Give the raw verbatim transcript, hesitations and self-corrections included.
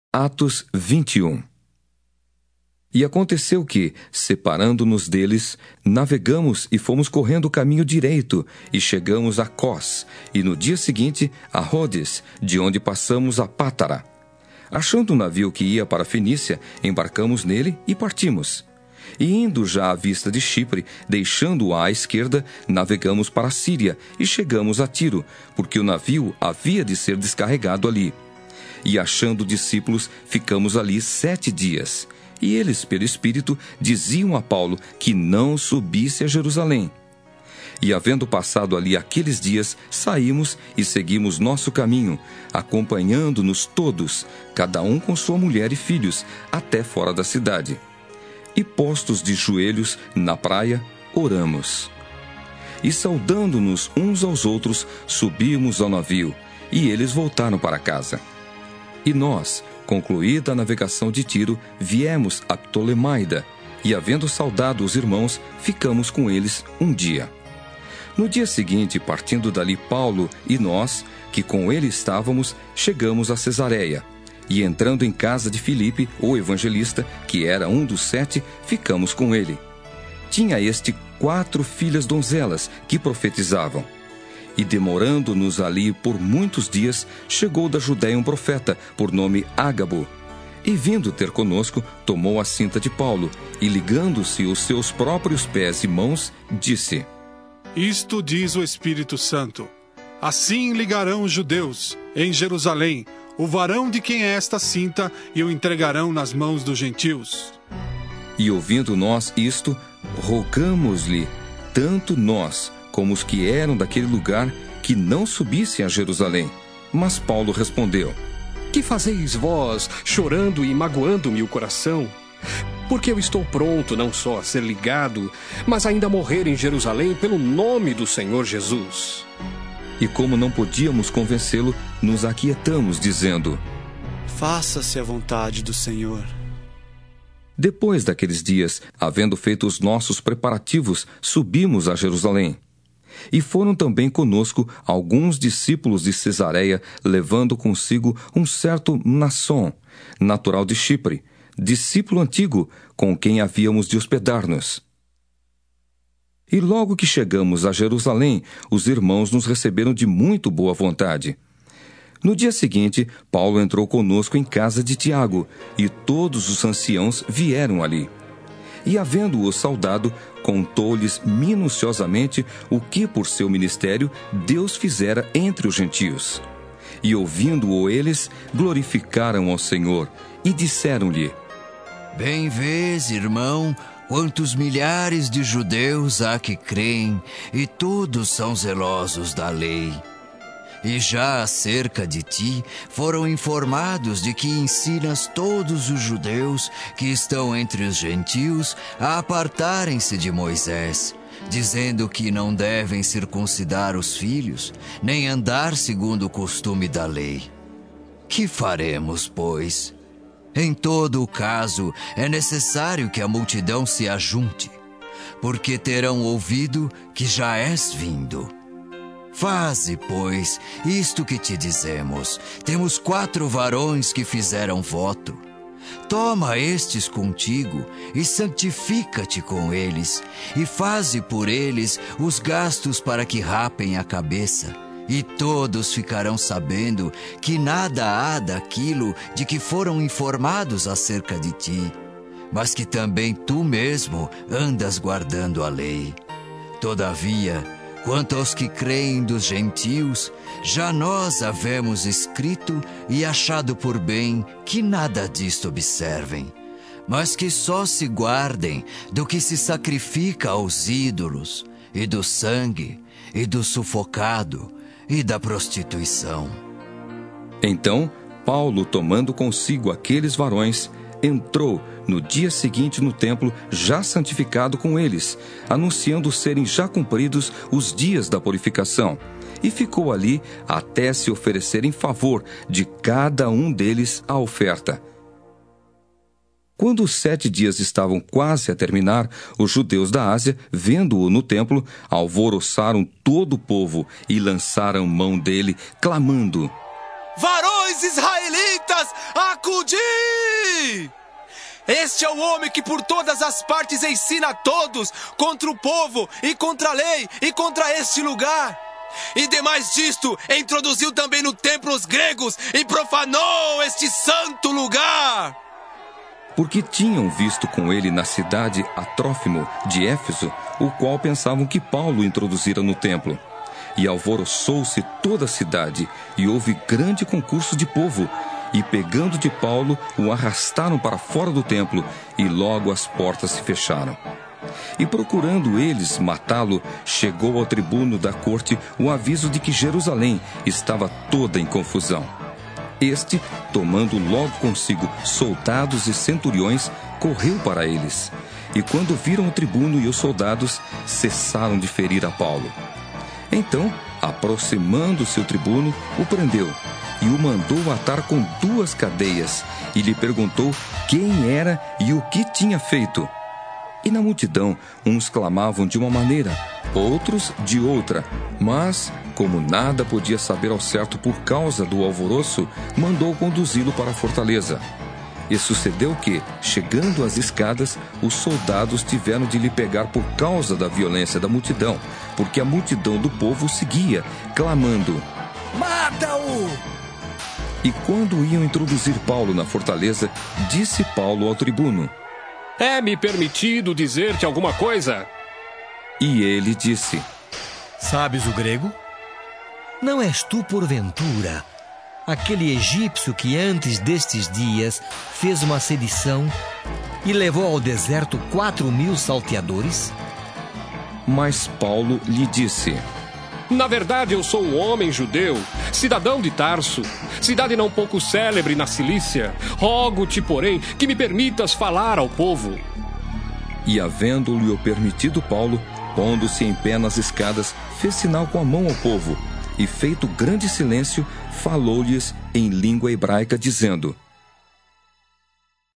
Atos vinte e um. E aconteceu que, separando-nos deles, navegamos e fomos correndo o caminho direito, e chegamos a Cós, e no dia seguinte a Rhodes, de onde passamos a Pátara. Achando um navio que ia para a Fenícia, embarcamos nele e partimos. E indo já à vista de Chipre, deixando-o à esquerda, navegamos para a Síria, e chegamos a Tiro, porque o navio havia de ser descarregado ali. E achando discípulos, ficamos ali sete dias. E eles, pelo Espírito, diziam a Paulo que não subisse a Jerusalém. E havendo passado ali aqueles dias, saímos e seguimos nosso caminho, acompanhando-nos todos, cada um com sua mulher e filhos, até fora da cidade. E postos de joelhos na praia, oramos. E saudando-nos uns aos outros, subimos ao navio, e eles voltaram para casa. E nós, concluída a navegação de Tiro, viemos a Ptolemaida, e havendo saudado os irmãos, ficamos com eles um dia. No dia seguinte, partindo dali Paulo e nós, que com ele estávamos, chegamos a Cesareia, e entrando em casa de Filipe, o evangelista, que era um dos sete, ficamos com ele. Tinha este quatro filhas donzelas, que profetizavam. E demorando-nos ali por muitos dias, chegou da Judéia um profeta, por nome Ágabo. E vindo ter conosco, tomou a cinta de Paulo, e ligando-se os seus próprios pés e mãos, disse: Isto diz o Espírito Santo: assim ligarão os judeus, em Jerusalém, o varão de quem é esta cinta, e o entregarão nas mãos dos gentios. E ouvindo nós isto, rogamos-lhe, tanto nós, como os que eram daquele lugar, que não subissem a Jerusalém. Mas Paulo respondeu: Que fazeis vós, chorando e magoando-me o coração? Porque eu estou pronto não só a ser ligado, mas ainda a morrer em Jerusalém pelo nome do Senhor Jesus. E como não podíamos convencê-lo, nos aquietamos, dizendo: Faça-se a vontade do Senhor. Depois daqueles dias, havendo feito os nossos preparativos, subimos a Jerusalém. E foram também conosco alguns discípulos de Cesareia, levando consigo um certo Mnasson, natural de Chipre, discípulo antigo, com quem havíamos de hospedar-nos. E logo que chegamos a Jerusalém, os irmãos nos receberam de muito boa vontade. No dia seguinte, Paulo entrou conosco em casa de Tiago, e todos os anciãos vieram ali. E, havendo-o saudado, contou-lhes minuciosamente o que, por seu ministério, Deus fizera entre os gentios. E, ouvindo-o eles, glorificaram ao Senhor, e disseram-lhe: Bem vês, irmão, quantos milhares de judeus há que creem, e todos são zelosos da lei. E já acerca de ti foram informados de que ensinas todos os judeus que estão entre os gentios a apartarem-se de Moisés, dizendo que não devem circuncidar os filhos, nem andar segundo o costume da lei. Que faremos, pois? Em todo o caso, é necessário que a multidão se ajunte, porque terão ouvido que já és vindo. Faze, pois, isto que te dizemos. Temos quatro varões que fizeram voto. Toma estes contigo e santifica-te com eles, e faze por eles os gastos para que rapem a cabeça. E todos ficarão sabendo que nada há daquilo de que foram informados acerca de ti, mas que também tu mesmo andas guardando a lei. Todavia, quanto aos que creem dos gentios, já nós havemos escrito e achado por bem que nada disto observem, mas que só se guardem do que se sacrifica aos ídolos, e do sangue, e do sufocado, e da prostituição. Então, Paulo, tomando consigo aqueles varões, entrou no dia seguinte no templo, já santificado com eles, anunciando serem já cumpridos os dias da purificação, e ficou ali até se oferecer em favor de cada um deles a oferta. Quando os sete dias estavam quase a terminar, os judeus da Ásia, vendo-o no templo, alvoroçaram todo o povo e lançaram mão dele, clamando: Varões israelitas, acudi! Este é o homem que por todas as partes ensina a todos contra o povo e contra a lei e contra este lugar. E demais disto, introduziu também no templo os gregos e profanou este santo lugar. Porque tinham visto com ele na cidade a Trófimo de Éfeso, o qual pensavam que Paulo introduzira no templo. E alvoroçou-se toda a cidade, e houve grande concurso de povo. E pegando de Paulo, o arrastaram para fora do templo, e logo as portas se fecharam. E procurando eles matá-lo, chegou ao tribuno da corte o aviso de que Jerusalém estava toda em confusão. Este, tomando logo consigo soldados e centuriões, correu para eles. E quando viram o tribuno e os soldados, cessaram de ferir a Paulo. Então, aproximando-se o tribuno, o prendeu e o mandou atar com duas cadeias, e lhe perguntou quem era e o que tinha feito. E na multidão, uns clamavam de uma maneira, outros de outra. Mas, como nada podia saber ao certo por causa do alvoroço, mandou conduzi-lo para a fortaleza. E sucedeu que, chegando às escadas, os soldados tiveram de lhe pegar por causa da violência da multidão, porque a multidão do povo o seguia, clamando: "Mata-o!" E quando iam introduzir Paulo na fortaleza, disse Paulo ao tribuno: É-me permitido dizer-te alguma coisa? E ele disse: Sabes o grego? Não és tu, porventura, aquele egípcio que antes destes dias fez uma sedição e levou ao deserto quatro mil salteadores? Mas Paulo lhe disse: Na verdade, eu sou um homem judeu, cidadão de Tarso, cidade não pouco célebre na Cilícia. Rogo-te, porém, que me permitas falar ao povo. E havendo-lhe o permitido Paulo, pondo-se em pé nas escadas, fez sinal com a mão ao povo, e feito grande silêncio, falou-lhes em língua hebraica, dizendo: